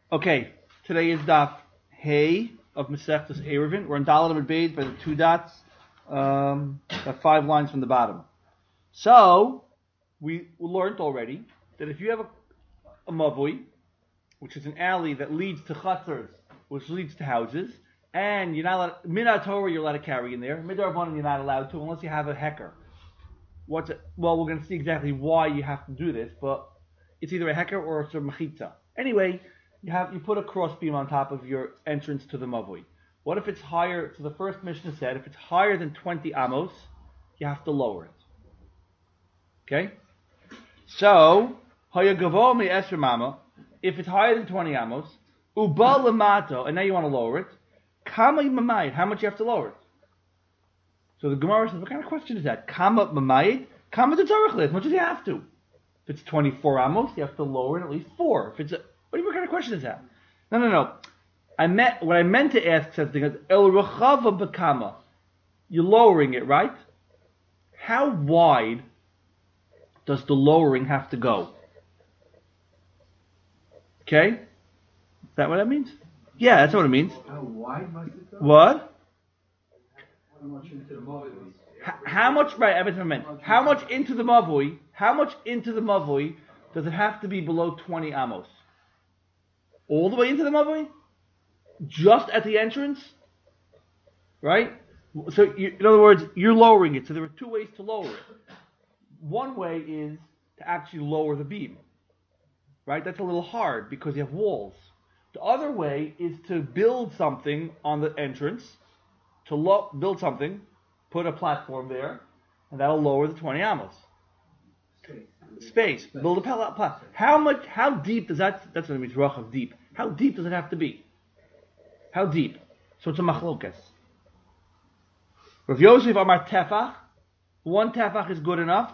Okay, today is Daf Hey of Masechtas Eruvin. We're in Dalet Amud Beis by the two dots, the 5 lines from the bottom. So we learned already that if you have a mavui, which is an alley that leads to chatzars, which leads to houses, and you're not allowed, Minat Torah you're allowed to carry in there, Midarbanan you're not allowed to unless you have a hecker. Well, we're going to see exactly why you have to do this, but it's either a hecker or it's a mechitza. Anyway, you put a crossbeam on top of your entrance to the mavui. What if it's higher? So the first Mishnah said if it's higher than 20 amos, you have to lower it. Okay? So, hayagavo me esher mama, if it's higher than 20 amos, uba lamato, and now you want to lower it, kama mamayit, how much you have to lower it? So the Gemara says, what kind of question is that? Kama mamayit, kama tetzarich, as much as you have to. If it's 24 amos, you have to lower it at least 4. If it's what kind of question is that? No. What I meant to ask something is el rachava bekama. You're lowering it, right? How wide does the lowering have to go? Okay? Is that what that means? Yeah, that's what it means. How wide must it go? What? How much into the mavui? How much? Right, that's what I meant. How much into the mavui? How much into the mavui does it have to be below 20 amos? All the way into the mavui? Just at the entrance? Right? So, in other words, you're lowering it. So there are 2 ways to lower it. One way is to actually lower the beam. Right? That's a little hard because you have walls. The other way is to build something on the entrance. To build something, put a platform there, and that'll lower the 20 amos. Space. Build a platform. How deep does that's what it means, rachav, deep. How deep does it have to be? How deep? So it's a machlokas. Rav Yosef Amar tefach, 1 tefach is good enough.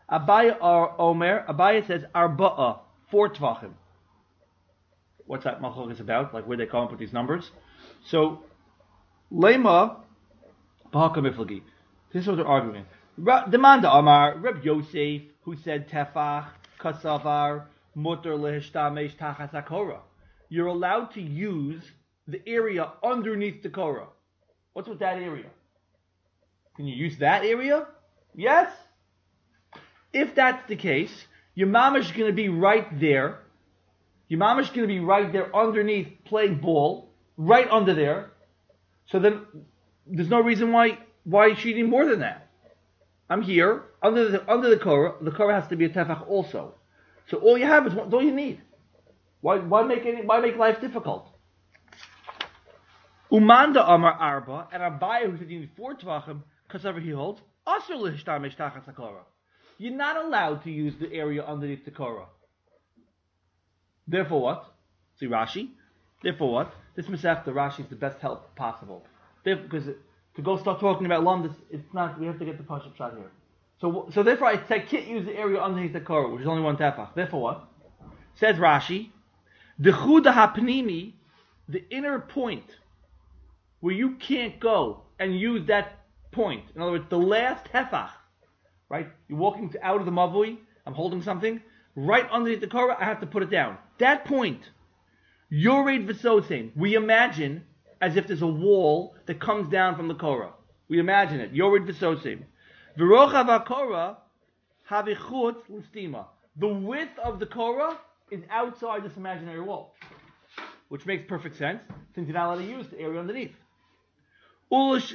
Abaya says arba'a, 4 tvachim. What's that machlokas about? Like where they come up with these numbers? So, lema, b'haka miflagi. This is what they're arguing. Demanda Amar, Reb Yosef, who said tefach, kasavar, mutter lehishtamesh tachas hakora. You're allowed to use the area underneath the korah. What's with that area? Can you use that area? Yes? If that's the case, your mamash is going to be right there. Your mamash is going to be right there underneath playing ball, right under there. So then, there's no reason why she need more than that. I'm here under the korah. The korah has to be a tefach also. So all you have is all you need. Why make life difficult? Umanda Amar Arba and Abaya who said you need 4 tvachim because he holds asur lehishtamesh tachas hakora. You're not allowed to use the area underneath the korah. Therefore what? See Rashi. Therefore what? This Masechta Rashi is the best help possible. Because to go start talking about Lamdas, it's not. We have to get the Pashup shot here. So therefore, I can't use the area underneath the korah, which is only 1 tefach. Therefore, what says Rashi? The chuda hapnimi, the inner point, where you can't go and use that point. In other words, the last tefach, right? You're walking out of the mavui. I'm holding something right underneath the korah. I have to put it down. That point, yored v'sosein. We imagine as if there's a wall that comes down from the korah. We imagine it. Yored v'sosein. V'rochav ha'korah havichutz l'stima. The width of the korah is outside this imaginary wall, which makes perfect sense since you're not allowed to use the area underneath. But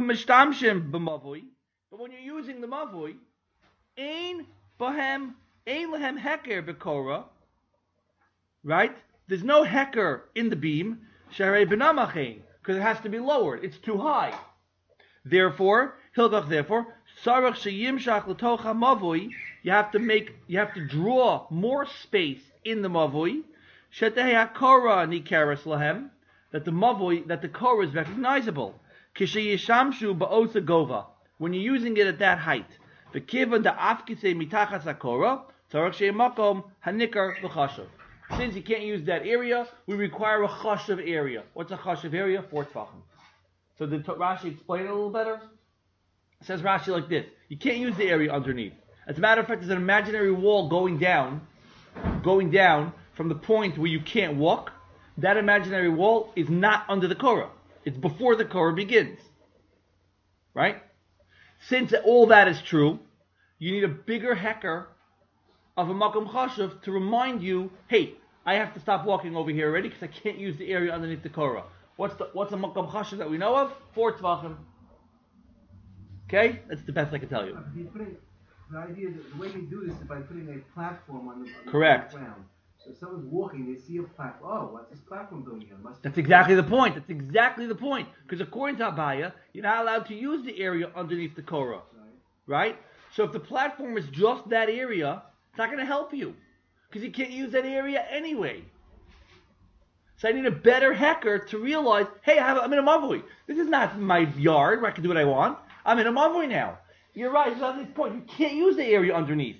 when you're using the mavui, ein lahem heker b'korah, right? There's no heker in the beam, sharei b'namachein, because it has to be lowered. It's too high. Therefore, sarach sheyimshach l'tocha mavui, you have to draw more space in the mavui, shetei hakora nikeres lahem, that the korah is recognizable. Kishayishamshu ba'osa gova, when you're using it at that height. V'kivan da'afkise mitachas hakora, tzarach she'emakom hanikar v'chashav. Since you can't use that area, we require a chashav area. What's a chashav area? 4 tvachim. So did Rashi explain it a little better? It says Rashi like this: you can't use the area underneath. As a matter of fact, there's an imaginary wall going down from the point where you can't walk that imaginary wall is not under the Korah. It's before the Korah begins. Right? Since all that is true, you need a bigger hecker of a Makom Chashuv to remind you, hey, I have to stop walking over here already because I can't use the area underneath the Korah. What's a Makom Chashuv that we know of? 4 Tvachim. Okay? That's the best I can tell you. The idea that the way you do this is by putting a platform on the Correct. ground. So if someone's walking, they see a platform. Oh, what's this platform doing here? That's exactly the point. That's exactly the point. Because according to Abaya, you're not allowed to use the area underneath the Korah. Right? So if the platform is just that area, it's not going to help you. Because you can't use that area anyway. So I need a better hecker to realize, hey, I'm in a mavui. This is not my yard where I can do what I want. I'm in a mavui now. You're right, that's this point. You can't use the area underneath.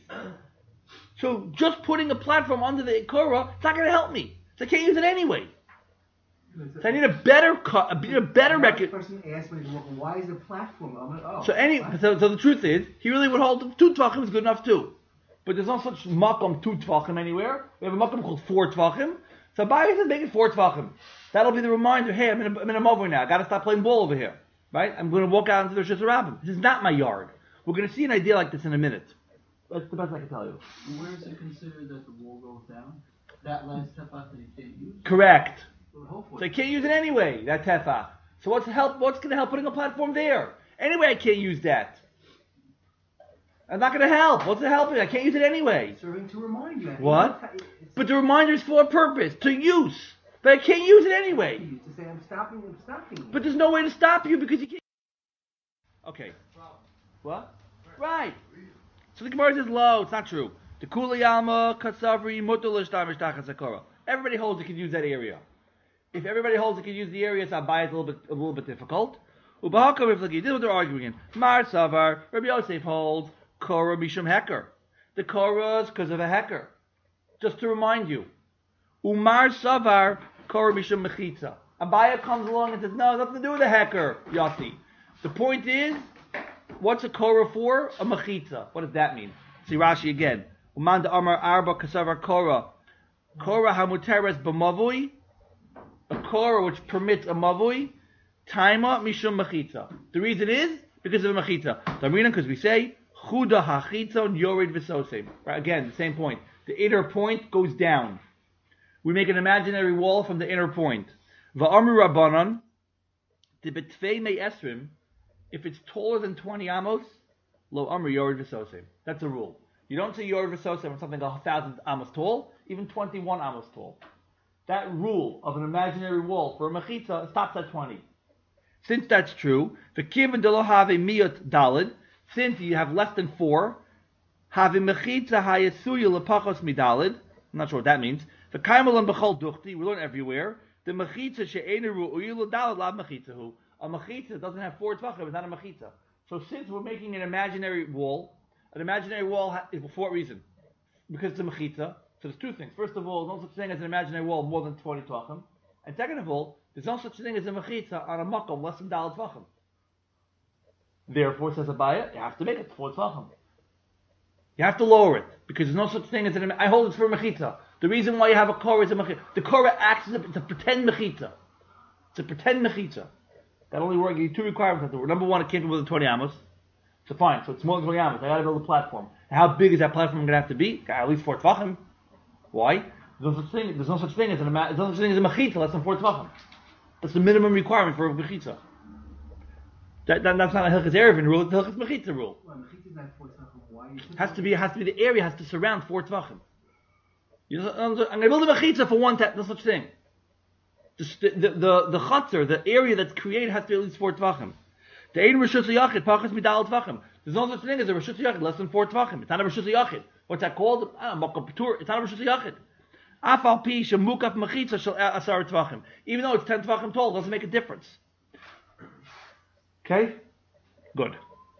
So just putting a platform under the Korah, it's not going to help me. So I can't use it anyway. So I need a better record. The person asked when he's walking, why is the platform? So the truth is, he really would hold 2 Tvachim is good enough too. But there's no such makom 2 Tvachim anywhere. We have a makom called 4 Tvachim. So Abaye says make it 4 Tvachim. That'll be the reminder, hey, I'm in a mavui now. I got to stop playing ball over here. Right? I'm going to walk out into the Rosh Hashanah. This is not my yard. We're going to see an idea like this in a minute. That's the best I can tell you. Where is it considered that the wall goes down? That last tefach that you can't use? Correct. Well, So I can't use it anyway, that tefach. So what's going to help putting a platform there? Anyway, I can't use that. I'm not going to help. What's it helping? I can't use it anyway. Serving to remind you. What? But the reminder is for a purpose, to use. But I can't use it anyway. To say, I'm stopping. But there's no way to stop you because you can't. Okay. What? Right. So the Gemara says, "Lo, it's not true." The Kuliyama Kasavri Mutalish Damish Tachas Sakura. Everybody holds it can use that area. If everybody holds it can use the area, so Abaye is a little bit difficult. Ubahaka Riflagi, this is what they're arguing in. Mar Savar, Rabbi Yosef holds Korah Mishum Hecker. The Korah is because of a hecker. Just to remind you. Umar Savar Korah Mishum Mechitza. Abaye comes along and says, no, nothing to do with a hecker, Yossi. The point is, what's a Korah for? A Mechitza. What does that mean? See Rashi again. Uman da Amar Arba Kasavar Korah. Korah Hamuteres B'mavui. A Korah which permits a Mavui. Taima Mishum Mechitza. The reason is because of a Mechitza. Damina, because we say, Chuda Hachitza Yored V'sosem. Right, again, the same point. The inner point goes down. We make an imaginary wall from the inner point. Va'amru Rabbanan, the Betvei Me Esrim, if it's taller than 20 amos, lo amru Yored V'sosem. That's a rule. You don't say Yored V'sosem on something 1,000 amos tall, even 21 amos tall. That rule of an imaginary wall for a mechitza stops at 20. Since that's true, the kiven de lo have miyot dalid, since you have less than 4, have mechitza hayasuya lepachos midalid. I'm not sure what that means. The kaimalan b'chol duchti, we learn everywhere. The mechitza she'enu ru'uyu dalid lav mechitzahu. A mechitza doesn't have 4 tvachim, it's not a mechitza. So since we're making an imaginary wall is for what reason? Because it's a mechitza. So there's 2 things. First of all, there's no such thing as an imaginary wall more than 20 tvachim. And second of all, there's no such thing as a mechitza on a makom less than daled tvachim. Therefore, says Abaye, you have to make it 4 tvachim. You have to lower it because there's no such thing as I hold it for a mechitza. The reason why you have a korah is a mechitza. The korah acts as it's a pretend mechitza. It's a pretend mechitza. That only works. You need 2 requirements. Number 1, it can't be more than 20 amos. So fine. So it's more than 20 amos. I got to build a platform. And how big is that platform going to have to be? At least 4 tvachim. Why? There's no such thing as a mechitza less than 4 tvachim. That's the minimum requirement for a mechitza. That's not a Hilchas Erevin rule. It's a Hilchas Mechitza rule. Well, mechitza is not 4 tvachim. Why? Has to be the area has to surround 4 tvachim. I'm going to build a mechitza for 1 no such thing. The chutzner, the area that's created, has to be at least 4 tvachim. The ein reshus yachid pachas midal tvachim. There's no such thing as a reshus yachid less than 4 tvachim. It's not a reshus yachid. What's that called? Makom patur. It's not a reshus yachid. Afal pi shemukaf mechitza shel asar tvachim. Even though it's 10 tvachim tall, it doesn't make a difference. Okay? Good.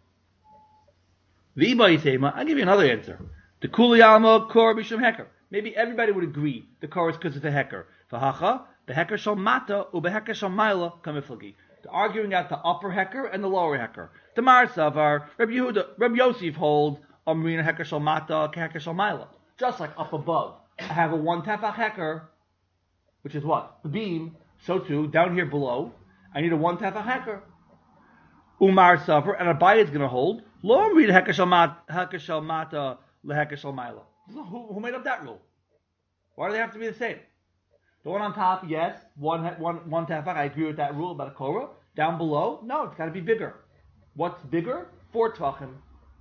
The Iba Yisema, I'll give you another answer. The Kuliyama Korah Bishum Hecker. Maybe everybody would agree the Korah is because of the Hecker. V'hacha, the Hecker shal mata, u'behecker shal maila, kamiflagi. They're arguing out the upper Hecker and the lower Hecker. The Mar Savar, Rabbi Yosef holds, Amrina Hecker shal mata, Hecker shal maila. Just like up above, I have a 1 tefach Hecker, which is what? The beam. So too, down here below, I need a 1 tefach heker. Umar suffer, and Abaye is going to hold. Lo read heker shel mata leheker shel maila. Who made up that rule? Why do they have to be the same? The one on top, yes, one tefach. I agree with that rule about a korah. Down below, no, it's got to be bigger. What's bigger? 4 tvachim.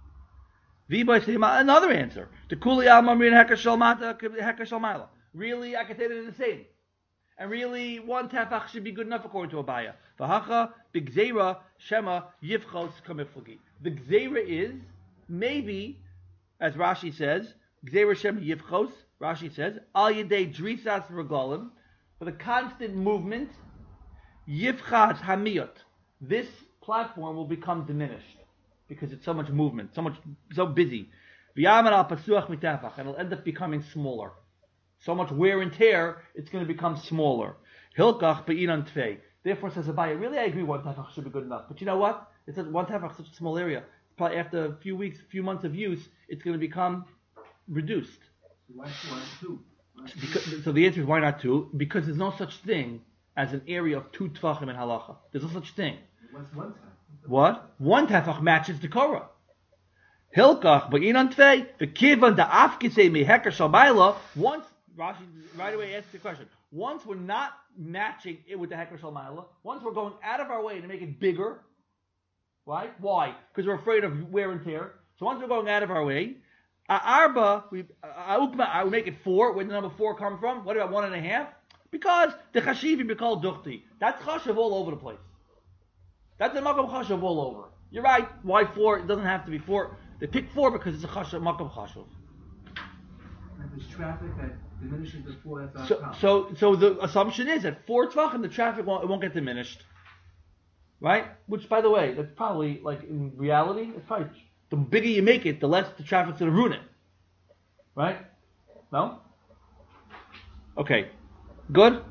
Another answer. The kuli al mamrin heker shel mata heker shel maila. Really, I can say they're the same. And really, 1 tefach should be good enough according to Abaye. V'hacha b'gzeira shema yivchos kamiflagi. The gzeira is maybe, as Rashi says, gzeira shema yivchos. Rashi says al yedei drisas regalim, for the constant movement, yivchas hamiyot. This platform will become diminished because it's so much movement, so busy. V'yamer al pasuach mitefach, and it'll end up becoming smaller. So much wear and tear, it's going to become smaller. Hilkach be'inan tfei. Therefore, says Abaye, really I agree 1 tefach should be good enough. But you know what? It says 1 tefach is such a small area. Probably after a few weeks, few months of use, it's going to become reduced. So why 2? So the answer is why not 2? Because there's no such thing as an area of 2 tefachim in halacha. There's no such thing. What's 1 tefach? What? 1 tefach matches the korah. Hilkach be'inan tfei. The kivan da afkisei meheker shel maila. Once Rashi right away asks the question. Once we're not matching it with the heker shel maila, once we're going out of our way to make it bigger, right? Why? Because we're afraid of wear and tear. So once we're going out of our way, arba we make it 4. Where did the number 4 come from? What about 1.5? Because the chashiv be called duchti. That's chashav all over the place. That's a makom chashav all over. You're right. Why 4? It doesn't have to be 4. They pick 4 because it's a chashav makom chashav. And there's traffic that diminishes the 4 that's on top. So the assumption is that 4 tvachim, the traffic won't get diminished, right? Which, by the way, that's probably like in reality, it's probably the bigger you make it, the less the traffic's going to ruin it, right? No? Okay, good.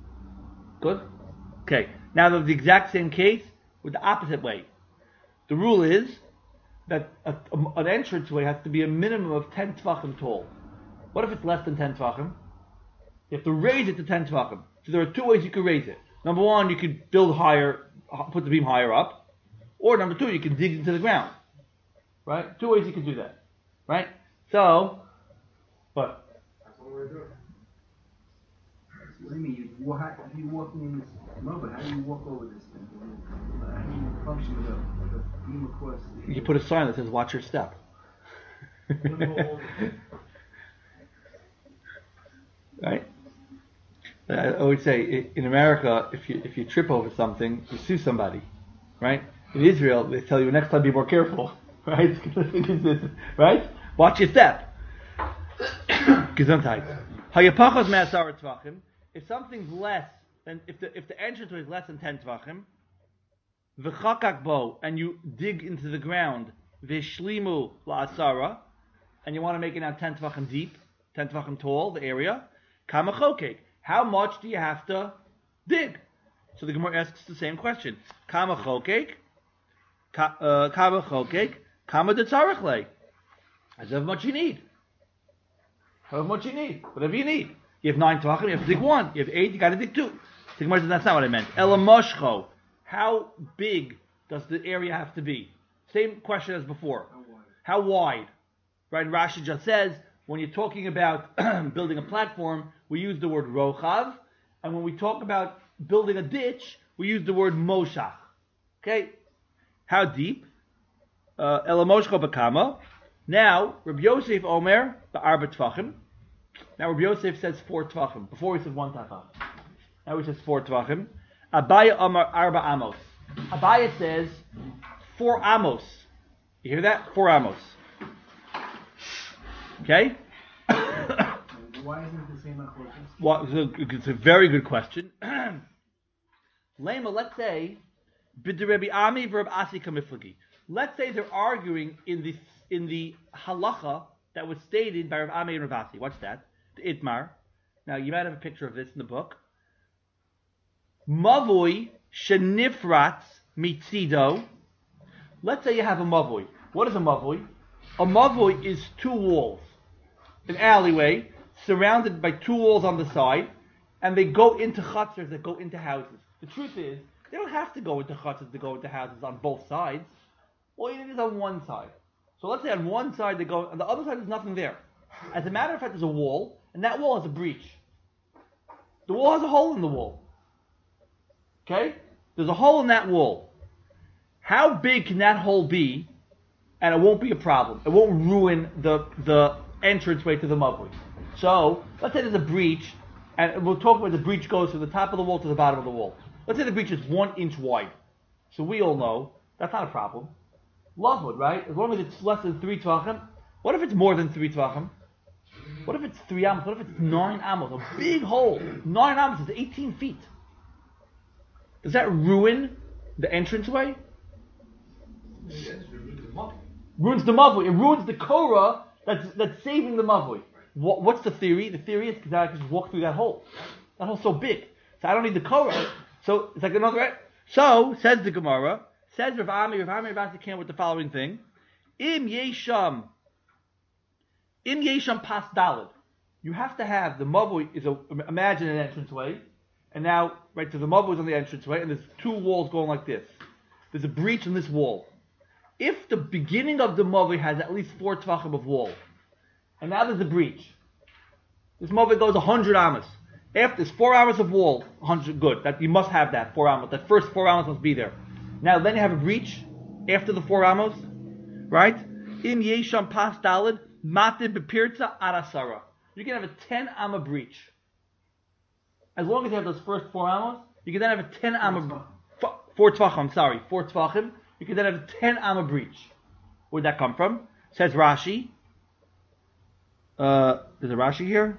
Okay, now there's the exact same case with the opposite way. The rule is that an entranceway has to be a minimum of 10 tvachim tall. What if it's less than 10 tvachim? You have to raise it to 10 tvachim. So there are 2 ways you can raise it. Number 1, you could build higher, put the beam higher up. Or number 2, you can dig into the ground. Right? 2 ways you can do that. Right? So, what? That's one way to do it. What do you mean? If you're walking in this mobile, how do you walk over this thing? How do you function with a beam across? You put a sign that says, watch your step. Right? I always say in America, if you trip over something, you sue somebody. Right? In Israel, they tell you next time be more careful. Right? Right? Watch your step. Gesundheit. Hayapachos me'asar tvachim. If something's less than if the entrance is less than 10 tvachim, v'chakak bo, and you dig into the ground, v'shlimu la'asara, and you want to make it now 10 tvachim deep, 10 tvachim tall, the area. Kama chokek. How much do you have to dig? So the Gemara asks the same question. Kama chokek. Kama chokek. Kama detzarech le. As how much you need. How much you need. Whatever you need. You have 9 tvachim, you have to dig 1. You have 8, you got to dig 2. The Gemara says that's not what I meant. Elamoshcho. How big does the area have to be? Same question as before. How wide? Right? Rashi just says, when you're talking about building a platform, we use the word rochav, and when we talk about building a ditch, we use the word moshach. Okay? How deep? Elamoshcho bakama. Now, Rabbi Yosef Omer, the arba tvachim. Now, Rabbi Yosef says 4 tvachim. Before he said 1 tefach. Now he says 4 tvachim. Abaye Omer arba amos. Abaye says 4 amos. You hear that? 4 amos. Okay? Why isn't it the same achlokas? Well, it's a very good question. Lema, let's say, b'derebi ami verb asi kamiflagi. Let's say they're arguing in the halacha that was stated by Rav Ami and Rav Asi. What's that? The Itmar. Now, you might have a picture of this in the book. Mavui shenifratz mitzido. Let's say you have a mavui. What is a mavui? A mavui is 2 walls. An alleyway surrounded by 2 walls on the side, and they go into chutzers that go into houses. The truth is, they don't have to go into chutzers to go into houses on both sides. All you need is on one side. So let's say on one side they go, on the other side there's nothing there. As a matter of fact, there's a wall, and that wall has a breach. The wall has a hole in the wall. Okay? There's a hole in that wall. How big can that hole be, and it won't be a problem? It won't ruin the entranceway to the mavui. So, let's say there's a breach, and we'll talk about the breach goes from the top of the wall to the bottom of the wall. Let's say the breach is 1 inch wide. So we all know that's not a problem. Lovewood, right? As long as it's less than 3 tvachim. What if it's more than 3 tvachim? What if it's 3 amos? What if it's 9 amos? A big hole. 9 amos is 18 feet. Does that ruin the entranceway? Ruins the mavui. It ruins the korah that's saving the mavui. What's the theory? The theory is because I can just walk through that hole. That hole's so big. So I don't need the korah. So it's like another. So, says the Gemara, says Rav Ami about to camp with the following thing. Im yesham pas dalid. You have to have the mavui imagine an entranceway, and now right, so the mavui is on the entranceway, and there's 2 walls going like this. There's a breach in this wall. If the beginning of the mavui has at least 4 tvachim of wall, and now there's a breach, this mavui goes 100 amos. After there's 4 amos of wall, 100 good. That you must have that 4 amos. That first 4 amos must be there. Now then you have a breach after the 4 amos, right? Im yesham pas dalid matib bepirza arasara. You can have a 10 amma breach. As long as you have those first 4 amos, you can then have a 10 amma 4 tvachim. 4 tvachim. You can then have a 10 amma breach. Where'd that come from? Says Rashi. There's a Rashi here.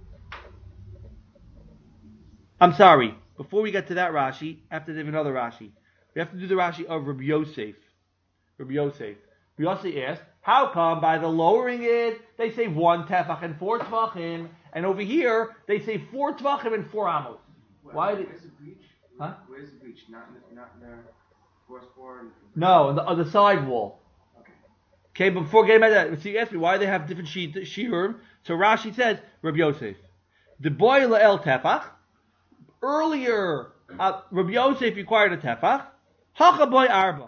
I'm sorry. Before we get to that Rashi, I have to do another Rashi. We have to do the Rashi of Rabbi Yosef. Rabbi Yosef asked, how come by the lowering it, they say 1 tefach and 4 tvachim, and over here, they say 4 tvachim and 4 amos? Why? Where's the breach? Huh? Where's the breach? Not in the first 4? No, on the side wall. Okay, but before getting back to that, so you asked me why they have different shiurim. So Rashi says, Rabbi Yosef, the boy la'el tefach. Earlier, Rabbi Yosef required a tefach. Hacha boy arba.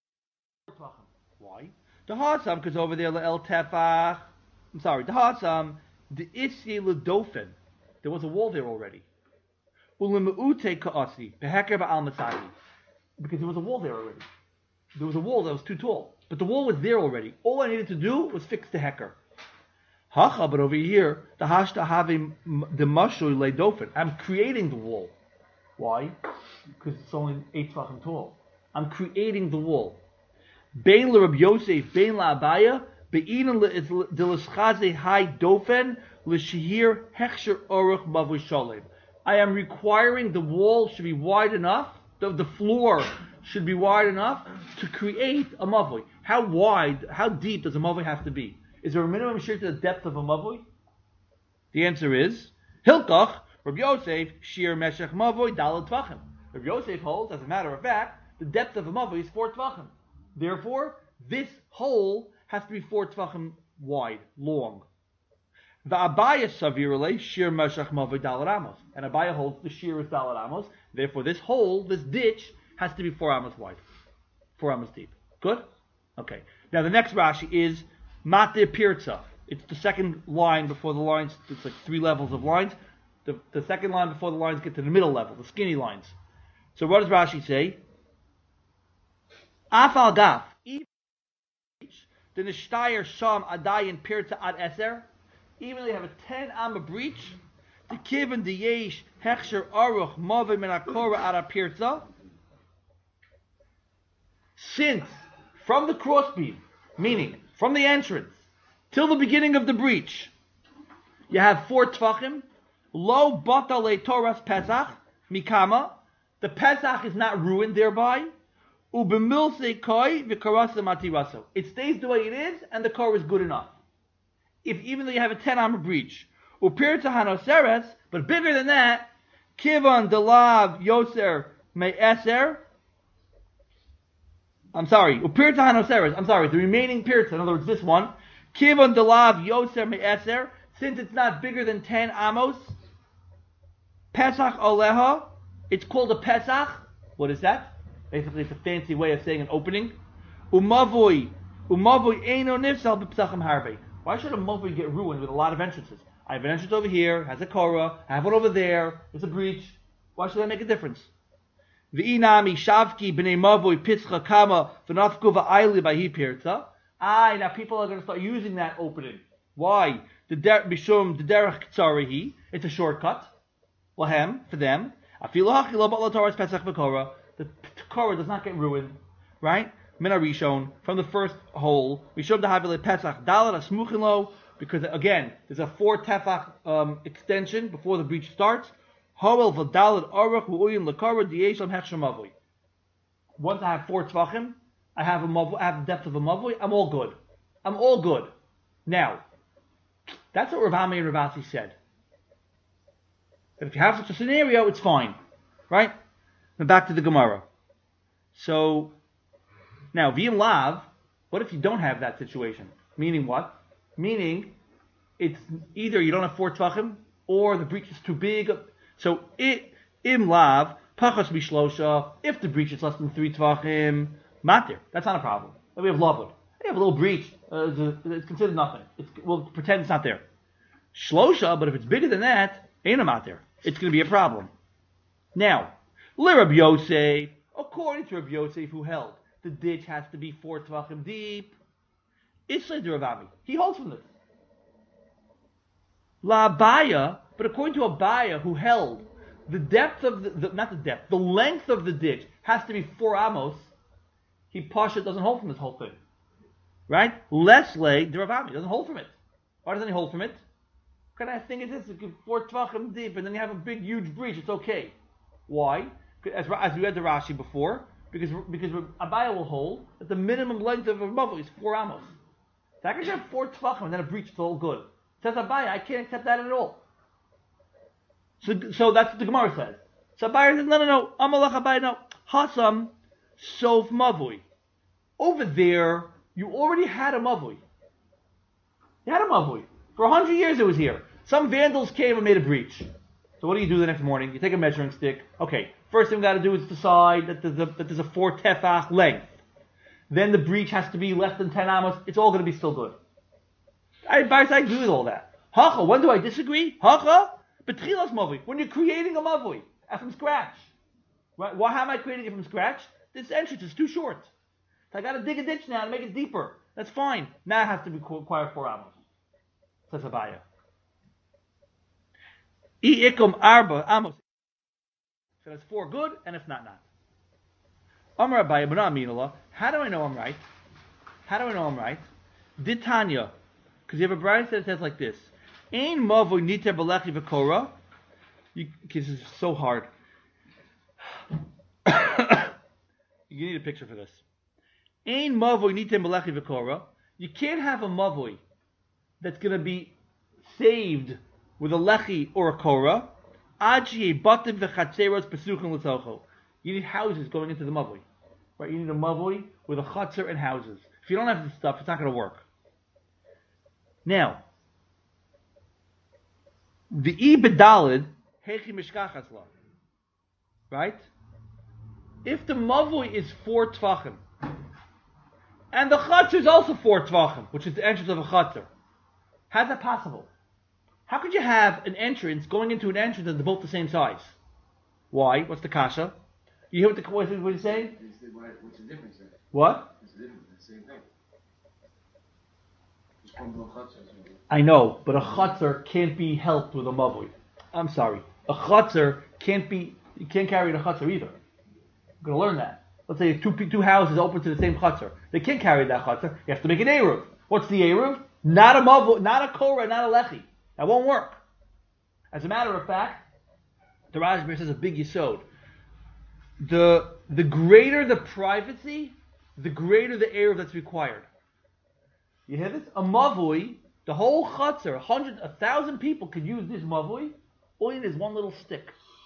Why? The hasam, because over there la'el tefach. I'm sorry, the hasam, the isye l'dofen. There was a wall there already. U'leme'ute ka'asi beheker ba'al masahi. Because there was a wall there already. There was a wall that was too tall. But the wall was there already. All I needed to do was fix the hecker. Hacha, but over here, the hashta having the mashu leidofen. I'm creating the wall. Why? Because it's only 8 tvachim tall. I'm creating the wall. Bein l'Rab Yosef, bein la'Abaya, be'inan l'schaze hai dofen l'shehir hechsher oruch mavui shalem. I am requiring the wall should be wide enough, the floor should be wide enough to create a mavui. How wide, how deep does a mavui have to be? Is there a minimum shear to the depth of a mavui? The answer is Hilkach, Rabbi Yosef, shear meshech mavui daled tvachim. Rabbi Yosef holds, as a matter of fact, the depth of a mavui is 4 tvachim. Therefore, this hole has to be 4 tvachim wide, long. The Abaya Savirale, shear meshech mavui daled amos. And Abaya holds the shear is daled amos. Therefore, this hole, this ditch, has to be 4 amos wide, 4 amos deep. Good? Okay. Now the next Rashi is Mate Pirza. It's the second line before the lines. It's like 3 levels of lines. The second line before the lines get to the middle level, the skinny lines. So what does Rashi say? Afal gaf. The Nishtayr Sham Adayin Pirza ad Eser. Even though they have a 10 amma breach, the Kivin the Yesh Hechsher Aruch Mavim Menakora ad Pirza. Since from the crossbeam, meaning from the entrance till the beginning of the breach, you have 4 tvachim. Lo bata le Torah's Pesach mikama. The Pesach is not ruined thereby. Ubemilse koi v'karasa matiraso. It stays the way it is, and the car is good enough. If even though you have a 10 amma breach, upir tahanoseres, but bigger than that, kivan delav yoser me eser. I'm sorry, upir tahanoseres. I'm sorry, the remaining pirta. In other words, this one, kivan delav yoser me eser. Since it's not bigger than 10 amos, Pesach Aleha, it's called a Pesach. What is that? Basically, it's a fancy way of saying an opening. Umavoi eino nifsal b'pesachim harbe. Why should a mavoi get ruined with a lot of entrances? I have an entrance over here, has a korah. I have one over there, there's a breach. Why should that make a difference? V'inami shavki b'nei mavoi pitzcha kama v'nafku v'ayli b'hi pirza. Now people are going to start using that opening. Why? Bishum the derech tzarihi. It's a shortcut. Lahem, for them. Afilu hachi lo ba'la Torah's pesach v'korah. The korah does not get ruined, right? Min harishon, from the first hole. Mishum dahavile pesach dalat asmuchin lo. Because again, there's a 4 tefach extension before the breach starts. Hoel v'dalat arach v'uyin l'korah di'esham hechshem mavui. Once I have 4 tvachim, I have the depth of a mavui. I'm all good. Now, that's what Rav Ami and Rav Asi said. That if you have such a scenario, it's fine, right? Then back to the Gemara. So now, v'im lav. What if you don't have that situation? Meaning what? Meaning, it's either you don't have 4 tvachim or the breach is too big. So im lav pachas mishlosha. If the breach is less than 3 tvachim, matir. That's not a problem. Then we have lavud. You have a little breach. It's considered nothing. We'll pretend it's not there. Shlosha, but if it's bigger than that, ain't a matir. It's going to be a problem. Now, Rabbi Yosef, according to Rabbi Yosef, who held the ditch has to be 4 tvachim deep. Islay de Rav Ami. He holds from this. La Abaya, but according to Abaya, who held the depth of the length of the ditch has to be 4 amos, he Pasha doesn't hold from this whole thing. Right? Lesley de Rav Ami doesn't hold from it. Why doesn't he hold from it? What kind of thing is this? It's 4 tvachim deep, and then you have a big, huge breach. It's okay. Why? As we read the Rashi before, because Abaya will hold that the minimum length of a mavui is 4 amos. So I can have 4 tvachim and then a breach is all good. Says Abaya, I can't accept that at all. So that's what the Gemara says. So Abaya says, no. Amalach Abaya, no. Hasam sof mavui. Over there, you already had a mavui. You had a mavui. For 100 years it was here. Some vandals came and made a breach. So what do you do the next morning? You take a measuring stick. Okay, first thing we got to do is decide that there's a 4 tefach length. Then the breach has to be less than 10 amos. It's all going to be still good. I agree with all that. Hacha, when do I disagree? Hacha, betchilas mavui. When you're creating a mavui from scratch. Right? How am I creating it from scratch? This entrance is too short. So I got to dig a ditch now to make it deeper. That's fine. Now it has to require 4 amos. Says Abaya. I'ikum arba amos. So that's 4 good, and if not. Amar Abaya, but not Aminullah. How do I know I'm right? Ditanya. Because you have a bride that says like this. Ein mavoi niter b'lechi v'korah. This is so hard. You need a picture for this. Ein mavoi niter b'lechi v'korah. You can't have a mavoi that's going to be saved with a lechi or a korah. Aji batim v'chatzeros pesuchim l'tocho. You need houses going into the mavoi. Right? You need a mavoi with a chatzar and houses. If you don't have this stuff, it's not going to work. Now, the ibedalid hechi mishkachas la. Right? If the mavoi is 4 tvachim, and the chatzar is also 4 tvachim, which is the entrance of a chatzar, how's that possible? How could you have an entrance going into an entrance that's both the same size? Why? What's the kasha? You hear what he's saying? What's the difference there? What? What's the difference? It's the same thing. Just one little chutzner. I know, but a chutzner can't be helped with a mavui. I'm sorry. A chutzner you can't carry the chutzner either. I'm going to learn that. Let's say two houses open to the same chutzner. They can't carry that chutzner. You have to make an eruv. What's the eruv? Not a mavui, not a korah, not a lechi. That won't work. As a matter of fact, the Rashbi says a big yisod. The greater the privacy, the greater the eruv that's required. You hear this? A mavui, the whole chutzner, 1,000 people could use this mavui. All you need is one little stick.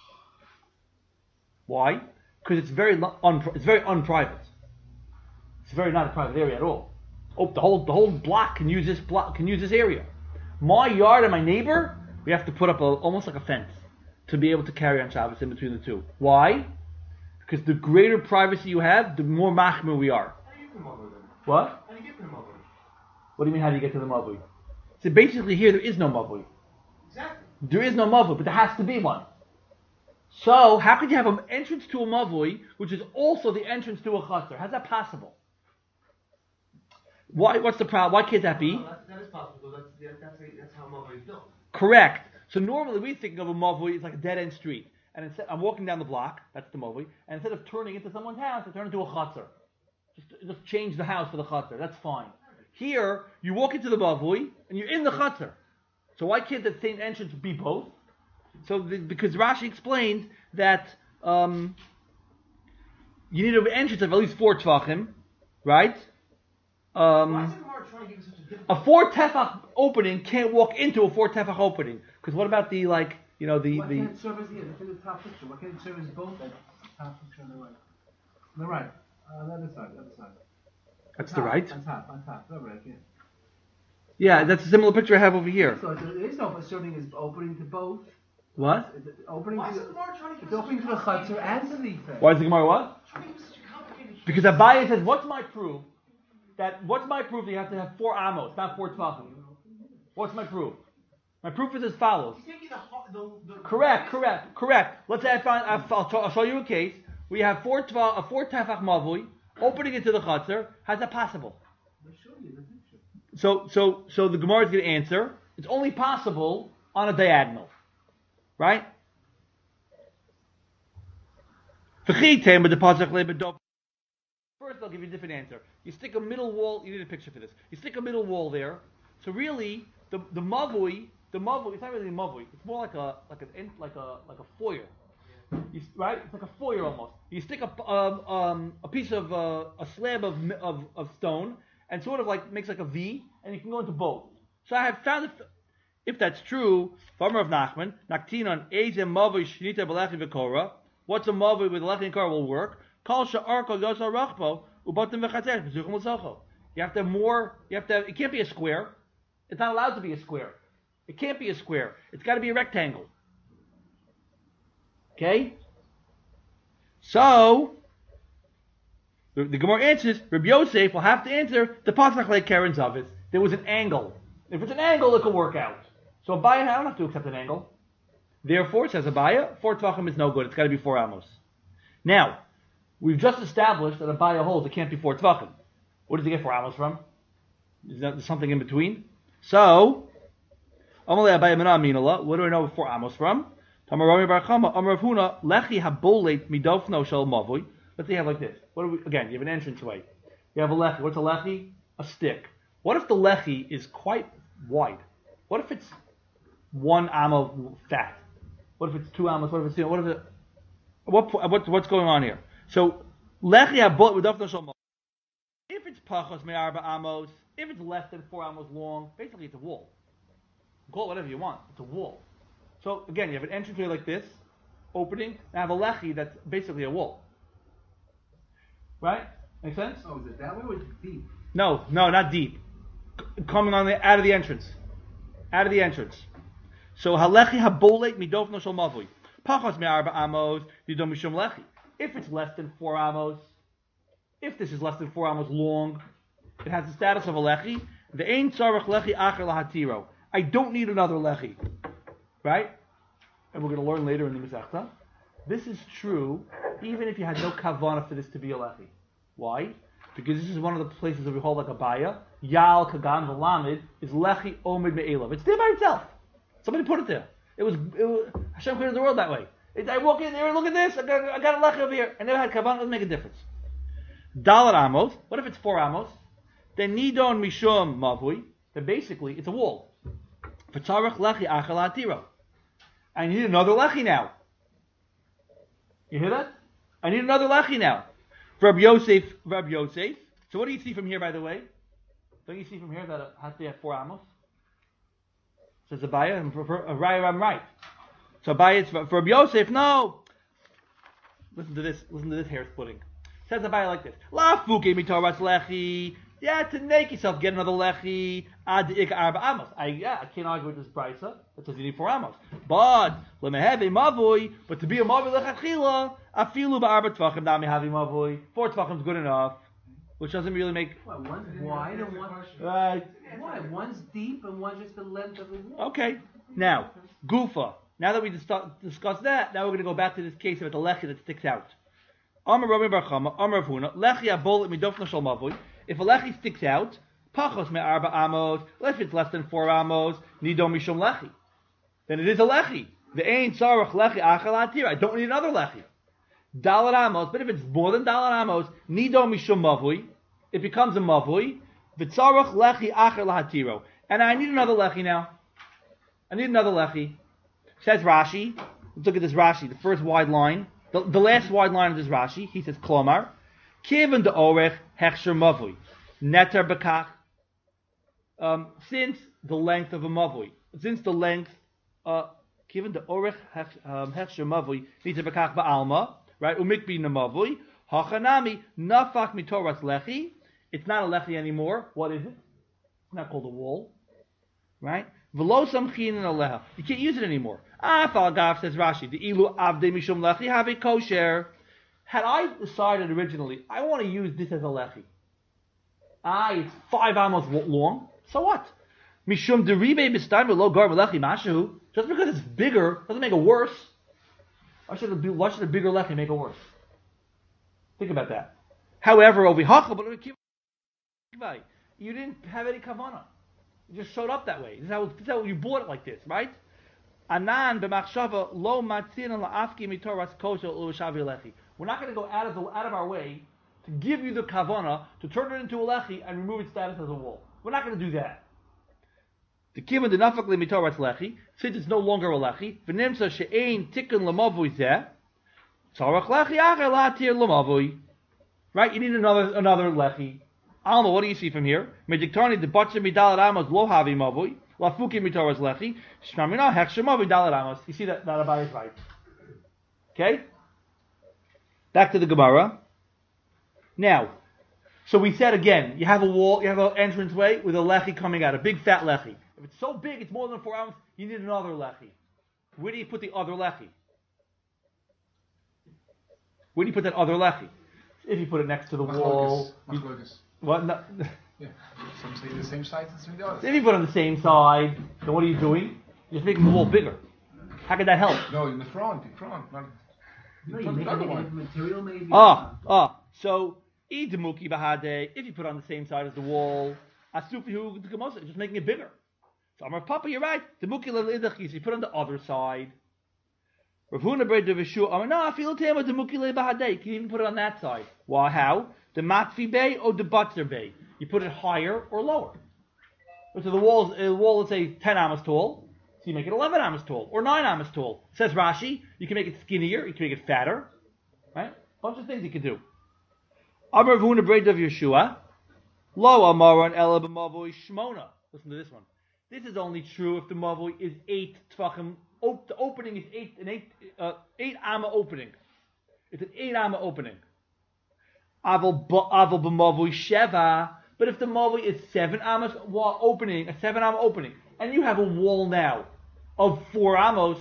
Why? Because it's very unprivate. It's very not a private area at all. Oh, the whole block can use this area. My yard and my neighbor, we have to put up almost like a fence. to be able to carry on Shabbos in between the two. Why? Because the greater privacy you have, the more machmir we are. How do you get to the mavui then? What? How do you get to the mavui? What do you mean, how do you get to the mavui? So basically here, there is no mavui. Exactly. There is no mavui, but there has to be one. So, how could you have an entrance to a mavui, which is also the entrance to a chutzner? How's that possible? Why? What's the problem? Why can't that be? Well, that is possible. That's how mavui is built. Correct. So normally we think of a mavui as like a dead-end street. And instead, I'm walking down the block, that's the mavui, and instead of turning into someone's house, I turn into a chutzner. Just change the house for the chutzner, that's fine. Here, you walk into the mavui, and you're in the chutzner. So why can't the same entrance be both? So because Rashi explained that you need an entrance of at least 4 tefachim, right? Why is the Gemara trying to give us such a difficult... A 4 tefach opening can't walk into a 4 tefach opening. Because what about the What can it serve as here? Look at the top picture. What can it serve as both? At the top picture on the right. On the right. On the other side. That's the right? On top. The right, yeah. Yeah, that's a similar picture I have over here. So there is no serving as opening to both. What? Opening Why to is the the, Gemara trying to give it's us opening to the such a chutzner and to the defense. Why is the Gemara what? Trying to give us such a complicated... Because Abaye says, what's my proof that you have to have 4 amos, not 4 tefachim? What's my proof? My proof is as follows. He's taking the Correct. Let's say I'll show you a case. We have 4 tefach mavui opening into the chutzner. How's that possible? So the Gemara is going to answer. It's only possible on a diagonal, right? First, I'll give you a different answer. You stick a middle wall. You need a picture for this. You stick a middle wall there. So really, the mavui, it's not really a mavui. It's more like a foyer, right? It's like a foyer almost. You stick a piece of a slab of stone and sort of like makes like a V, and you can go into both. So I have found if that's true, Farmer of Nachman, Naktinon Ezem Mavui Shnita Belechi V'Kora. What's a mavui with lechi and kora will work? Kol she'arko yosar rachbo ubatim v'chater b'zuchim l'socho. You have to have more. It can't be a square. It's not allowed to be a square. It can't be a square. It's got to be a rectangle. Okay? So, the Gemara answers, Rabbi Yosef will have to answer, the pasuk like Karen Zavis. There was an angle. If it's an angle, it can work out. So Abaya, I don't have to accept an angle. Therefore, says Abaya, 4 tvachim is no good. It's got to be 4 amos. Now, we've just established that Abaya holds it can't be 4 tvachim. Where does he get 4 amos from? Is there something in between? So, what do I know 4 amos from? Let's say you have like this. Again, you have an entranceway. You have a lechi. What's a lechi? A stick. What if the lechi is quite wide? What if it's 1 amo fat? What if it's 2 amos? What if it's what's going on here? So lechi habol midofno shel mavui. If it's pachos me'arba amos, if it's less than 4 amos long, basically it's a wall. Call it whatever you want. It's a wall. So again, you have an entranceway like this, opening, and I have a lechi that's basically a wall. Right? Make sense? Oh, is it that way or is it deep? No, not deep. Coming out of the entrance. Out of the entrance. So halechi habolet midofno shel mavui. Pachos me'arba amos yidom mishum lechi. If it's less than 4 amos, if this is less than 4 amos long, it has the status of a lechi. The ein tzarich lechi acher lahatiro. I don't need another lechi. Right? And we're going to learn later in the Masechta. This is true even if you had no kavana for this to be a lechi. Why? Because this is one of the places that we hold like a baya. Yal kagan v'lamid is lechi omid me'elav. It's there by itself. Somebody put it there. It was Hashem created the world that way. I walk in there and look at this. I got a lechi over here. I never had kavana. It doesn't make a difference. Dalar amos. What if it's 4 amos? Then nidon mishum mavui. Then basically it's a wall. V'tzarech lechi achal hatiro. I need another lechi now. You hear that? I need another lechi now. Rabbi Yosef. So what do you see from here, by the way? Don't you see from here that it has to have 4 amos? Says Abaya, and for I'm right. So Abaya, it's for Rabbi Yosef, no. Listen to this hair splitting. Says Abaya like this. La fuke mitoras lechi. Yeah, to make yourself get another lechi ad ik arba amos. I can't argue with this brisa that says you need 4 amos. But lemeheve mavoi, but to be a mavoi lechatchila, afilu ba'arba tvachim nami havi mavoi. 4 tvachim is good enough, which doesn't really make. Well, one's wide and one's Right. why? One's deep and one's just the length of the wall. Okay. Now, gufa. Now that we discussed that, now we're going to go back to this case about the lechi that sticks out. Amar Rabbi Bar Chama, Amar Rav Huna, lechi abolit midofna shel mavoi. If a lechi sticks out, pachos me arba amos, if it's less than 4 amos, nidom mishum lechi. Then it is a lechi. The ain sarach lechi achal atir. I don't need another lechi. Dalar amos, but if it's more than dalar amos, nidom mishum mavui. It becomes a mavui. V'tzarach lechi achal hatiro. And I need another lechi now. I need another lechi. Says Rashi. Let's look at this Rashi. The first wide line. The last wide line of this Rashi. He says Klomar. Kiven de orech hechsher mavui. Neter bekach. Since the length of a mavui. Since the length, kiven de orech hechsher mavui. Neter bekach ba'alma. Right? Umikbi namavui. Hachanami nafach mitoras lechi. It's not a lechi anymore. What is it? It's not called a wall. Right? V'lo samchin aleha. You can't use it anymore. Falgav says Rashi. The ilu avde mishum lechi have a kosher. Had I decided originally, I want to use this as a lechi. It's 5 amos long. So what? Mishum deribe mistain v'lo gar v'lechi mashu. Just because it's bigger doesn't make it worse. Why should a bigger lechi make it worse? Think about that. However, over you didn't have any kavanah. You just showed up that way. This is how you bought it like this, right? Anan b'machshava lo matzin la'afki mitoras kosher u'shavi lechi. We're not going to go out of our way to give you the kavanah to turn it into a lechi and remove its status as a wall. We're not going to do that. The kivan de nafak le mitoras lechi, since it's no longer a lechi, v'nimsa she'ein tikkun lamavui zeh, tzarach lechi acher la'atir lamavui. Right? You need another lechi. Alma, what do you see from here? Mediktarni de batcha midal amos lo havi mavui, lafuki mitoras lechi, shmamina hechsher mavui dal amos. You see that Abai is right. Okay? Back to the Gemara. Now, so we said again, you have a wall, you have an entranceway with a lechi coming out, a big fat lechi. If it's so big, it's more than 4 ounces, you need another lechi. Where do you put the other lechi? Where do you put that other lechi? If you put it next to the wall. What? No. Yeah. Some say the same side as the other. If you put it on the same side, then what are you doing? You're just making the wall bigger. How could that help? No, in the front. Not, No, you make it material maybe. So Idamuki Bahade, if you put it on the same side as the wall, Asufihu Gamosa, just making it bigger. So Amar Papa, you're right. The Muki Lidachis, you put it on the other side. Ravuna Bred of Vishu, no, I feel the the Muki Bahade. You can even put it on that side. Why? How? The Matfi Bay or the Butzer Bay? You put it higher or lower. So the wall, let's say 10 amos tall. So you make it 11 amos tall or 9 amos tall. Says Rashi, you can make it skinnier, you can make it fatter. Right? A bunch of things you can do. Amar Ravuna Bred of Yeshua. Lo Amaran Ela b'Mavui Shmona. Listen to this one. This is only true if the Mavui is 8 Tvachim. The opening is 8 amma opening. It's an 8 amma opening. Aval b'Mavui Sheva. But if the Mavui is 7 amos opening, a 7 amma opening, and you have a wall now of 4 amos,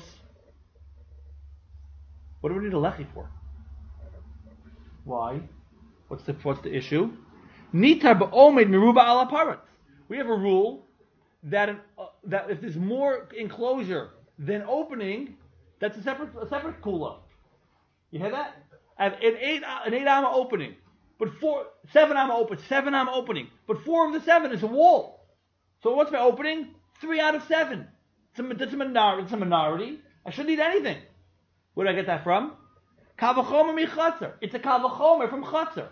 what do we need a lechi for? Why? What's the issue? Nitar ba'omed meruba ala parat. We have a rule that if there's more enclosure than opening, that's a separate kula. You hear that? An 8 amma opening, but 7 amma opening, but 4 of the 7 is a wall. So what's my opening? 3 out of 7. It's a minority. I shouldn't need anything. Where did I get that from? Kavachomer mi chatzar. It's a kavachomer from chatzar.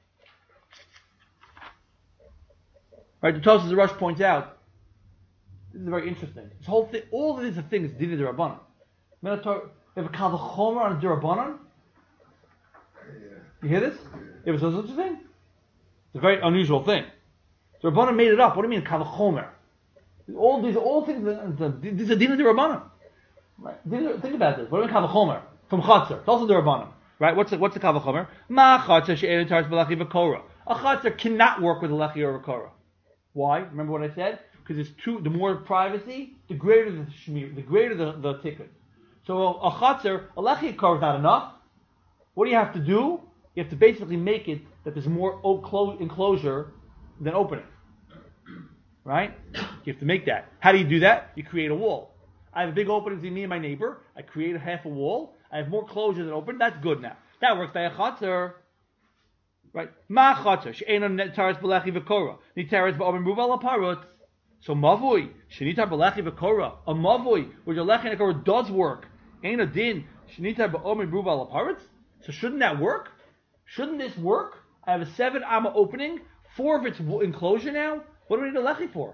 Right, the Tosfos Rush points out, this is very interesting. This whole thing, all of these things, Dina D'Rabbanan. You have a Kavachomer on a D'Rabbanan? You hear this? It was such a thing? It's a very unusual thing. D'Rabbanan made it up. What do you mean Kavachomer? All things, these are Dina D'Rabbanan. Right? Think about this. What do you mean Kavachomer? From Chatzar. It's also D'Rabbanan. Right? What's the Kavachomer? Ma Chatzar she'erin taras b'lachi v'kora. A chatzar cannot work with a lechi or a kara. Why? Remember what I said? Because it's the more privacy, the greater the shmir, the greater the tikkun. So a chatzar, a lechi or kara is not enough. What do you have to do? You have to basically make it that there's more enclosure than opening. Right? You have to make that. How do you do that? You create a wall. I have a big opening between me and my neighbor. I create a half a wall. I have more closure than open. That's good now. That works by a chatzar. Right? Ma chatzar. She'enon netaris b'lechi v'kora. Nitaris ba'omen ruval aparut. So mavui. Shenitar b'lechi v'kora. A mavui where your lechi and kora does work. Ain't a din. Shenitar ba'omen ruval aparut. So shouldn't that work? Shouldn't this work? I have a 7 amma opening. 4 of its enclosure now. What do we need a lechi for?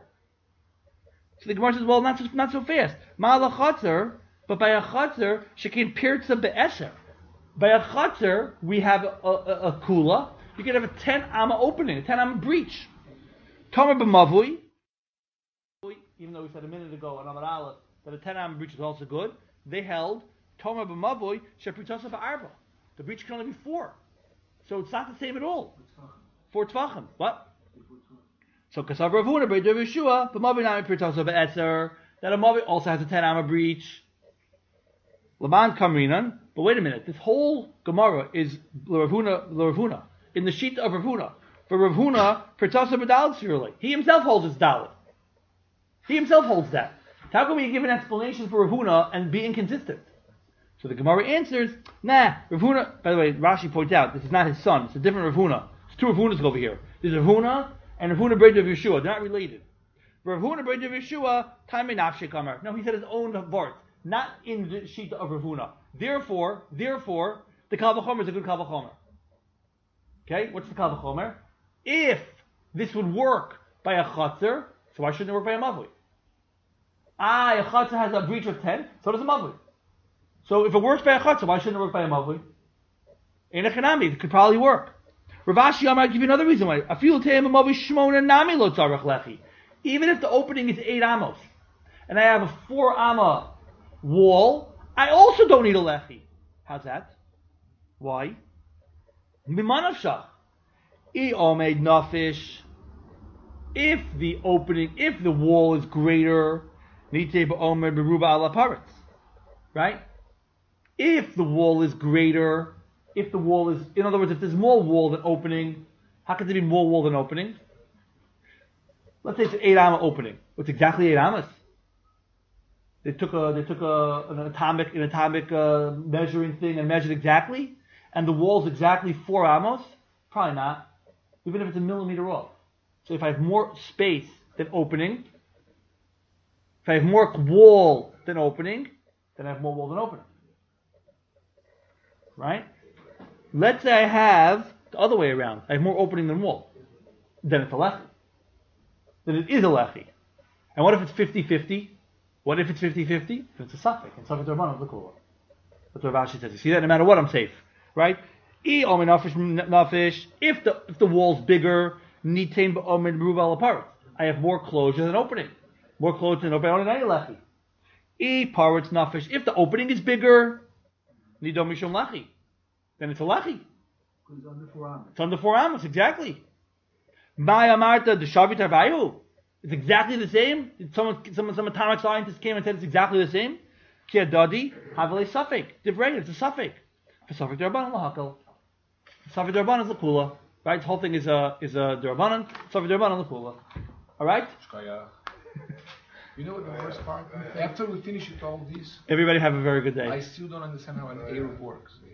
So the Gemara says, well, not so fast. Ma'ala chatzar, but by a chatzar, shekin pirtza be'esher. By a chatzar, we have a kula. You can have a 10 amma opening, a 10 amma breach. Tomer b'mavui, even though we said a minute ago on Amar Aleph that a 10 amma breach is also good, they held Tomer b'mavui shepritzasa ba'arba. The breach can only be 4. So it's not the same at all. 4 tvachim. What? So Kasav Rav Huna B'Rav Yeshua, B'Mavi Nami Pirtosa Be'etzer, that a Mavi also has a 10 amma breach. Laman Kamrinan, but wait a minute, this whole Gemara is Rav Huna, in the sheet of Rav Huna. For Rav Huna, Pirtosa B'Dalit Siruli. He himself holds his Dalit. He himself holds that. How can we give an explanation for Rav Huna and be inconsistent? So the Gemara answers, nah, Rav Huna, by the way, Rashi points out, this is not his son, it's a different Rav Huna. There's 2 Rav Hunas over here. There's Rav Huna and Rav Huna B'Rav Yeshua. They're not related. Rav Huna B'Rav Yeshua, Taimei Nafshei Kamar. No, he said his own vart, not in the sheet of Rav Huna. Therefore, the Kal V'chomer is a good Kal V'chomer. Okay, what's the Kal V'chomer? If this would work by a chatzar, so why shouldn't it work by a mavui? A chatzar has a breach of 10, so does a mavui. So if it works by a chatzar, why shouldn't it work by a mavui? In a chanami, it could probably work. Rav Ashi, I might give you another reason why. Even if the opening is 8 amos, and I have a 4 amma wall, I also don't need a lechi. How's that? Why? Mimanavshach. If the wall is greater, right? If the wall is greater, in other words, if there's more wall than opening, how can there be more wall than opening? Let's say it's an 8 amma opening. What's exactly 8 ammas? They took an atomic measuring thing and measured exactly, and the wall's exactly 4 amos? Probably not. Even if it's a millimeter off. So if I have more space than opening, if I have more wall than opening, then I have more wall than opening. Right? Let's say I have the other way around. I have more opening than wall. Then it's a lechi. Then it is a lechi. And what if it's 50-50? What if it's 50-50? Then it's a suffix. And suffix Rabbanan is the cooler. That's what Rashi says. You see that? No matter what, I'm safe. Right? If the wall's bigger, I have more closure than opening. More closure than opening. I don't need any lechi. If the opening is bigger, nidom mishum lechi. Then it's a lechi. It's under 4 amos. It's under 4 amos, exactly. Maya Marta, the Shavit Arbayu. It's exactly the same. Some atomic scientist came and said it's exactly the same. Kia Dadi, Havale Safik. Different, it's a Safik. For Safik Darbanan Lahakal. Safik Darbanan is the Kula. Right? The whole thing is a Darbanan. Safik Darbanan the Kula. Alright? You know what the worst part? After we finish with all these, Everybody have a very good day. I still don't understand how an Eruv works.